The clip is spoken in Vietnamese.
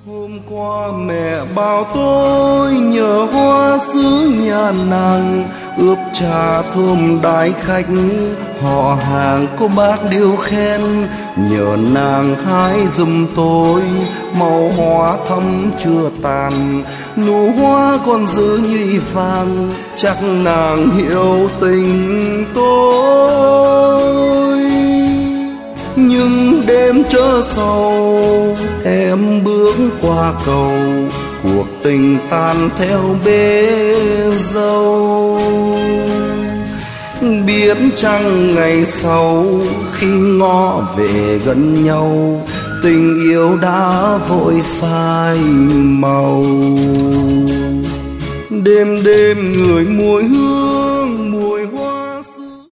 Hôm qua mẹ bảo tôi nhờ hoa sứ nhà nàng ướp trà thơm đái khách, họ hàng cô bác đều khen nhờ nàng hái giùm tôi màu hoa thắm chưa tàn, nụ hoa còn giữ nhụy vàng, chắc nàng hiểu tình tôi. Nhưng đêm trớ sầu em bước qua cầu, cuộc tình tan theo bể dâu. Biết chăng ngày sau khi ngõ về gần nhau, tình yêu đã vội phai màu. Đêm đêm người mùi hương